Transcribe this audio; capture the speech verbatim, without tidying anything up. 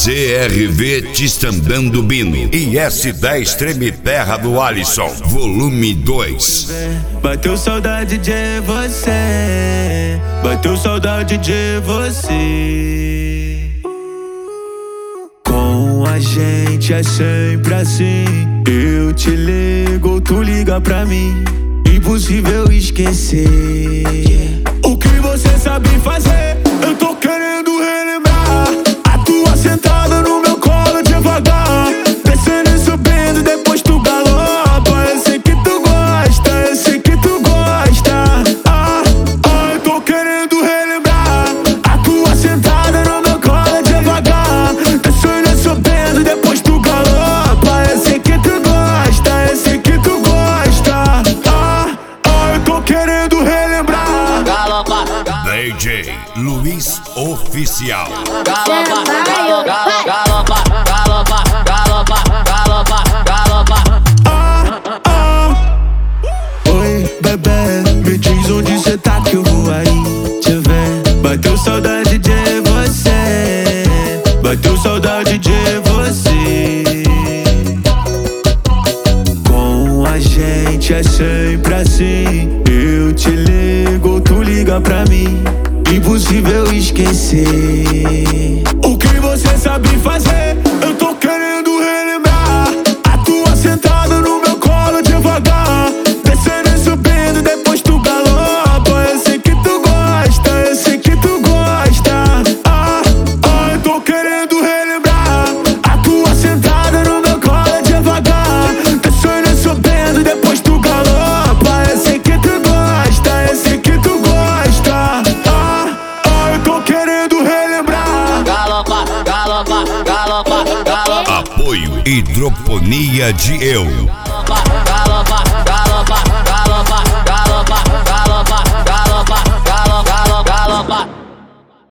C R V Tistandando Bino e S dez Treme Terra do Alisson, volume dois. Bateu saudade de você, bateu saudade de você. Com a gente é sempre assim, eu te ligo, tu liga pra mim. Impossível esquecer o que você sabe fazer. Eu tô querendo relembrar a tua sentada no meu colo devagar, descendo e subindo, depois tu galopa. Eu sei que tu gosta, eu sei que tu gosta. Ah, ah, eu tô querendo relembrar a tua sentada no meu colo devagar, descendo e subindo, depois tu galopa. Eu sei que tu gosta, eu sei que tu gosta. Ah, ah, eu tô querendo relembrar. D J Luiz Oficial. Galopa, Vai. galopa, galopa, galopa, galopa, galopa. Ah, ah. Oi, bebê, me diz onde cê tá que eu vou aí te ver. Bateu saudade de você, bateu saudade de você. Com a gente é sempre assim, eu te ligo, tu liga pra mim. Impossível esquecer o que você sabe fazer. Eu tô querendo relembrar a tua sentada no meu colo devagar, descendo e subindo, depois tu galopa. Eu sei que tu gosta, eu sei que tu gosta. Ah, ah, eu tô querendo relembrar a tua sentada no meu colo devagar, descendo e subindo, depois tu galopa. Eu sei que tu gosta, eu sei que tu gosta. Galopa, galopa, galopa, galopa. Apoio Hidroponia de Eu. Galopa,